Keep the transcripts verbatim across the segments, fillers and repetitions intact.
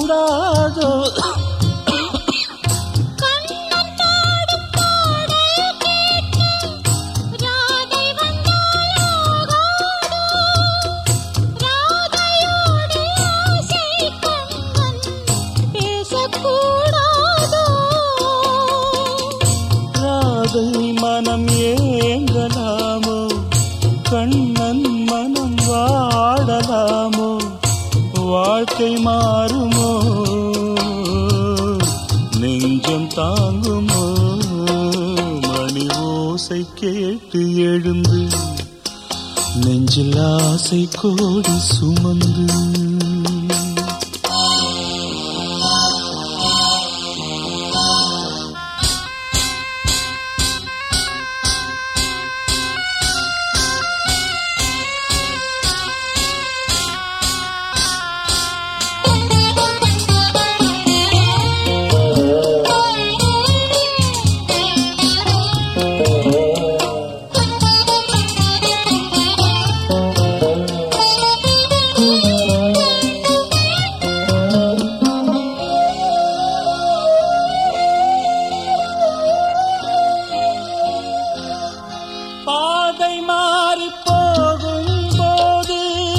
கூடாதோ மனம் ஏங்கலாமோ கண்ணன் மனம் வாடலாமோ வாழ்க்கை மாறுமோ நெஞ்சம் தாங்குமோ மணி ஓசை கேட்டு எழுந்து நெஞ்சில் ஆசை கோடி சுமந்து பாதை மாறி போகும் போது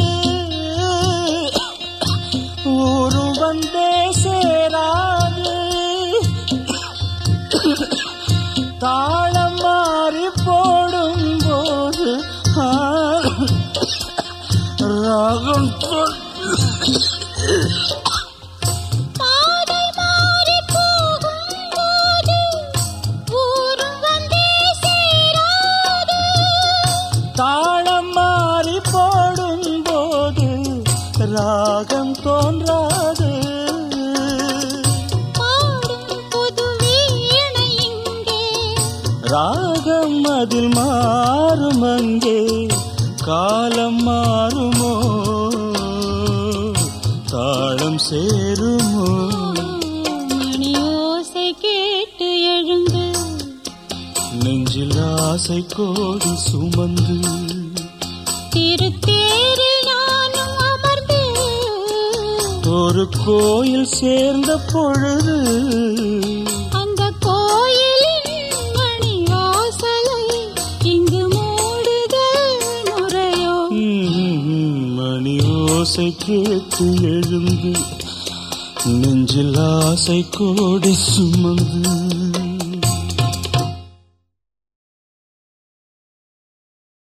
ஊரு வந்தே சேராது தாளம் மாறி போடும் போது ராகம் தாளம் மாறி போடும் போது ராகம் தோன்றாது ராகம் அதில் மாறும் அங்கே காலம் மாறுமோ தாளம் சேருமோ மணி ஓசை கேட்டு எழுந்து நெஞ்சில் ஆசை கோடி சுமந்து திருத்தேரில் நானும் அமர்ந்து ஒரு கோயில் சேர்ந்த பொழுது அந்த கோயிலின் மணி வாசலை இங்கு மூடுதல் முறையோ மணி ஓசை கேட்டு எழுந்து நெஞ்சில் ஆசை கோடி சுமந்து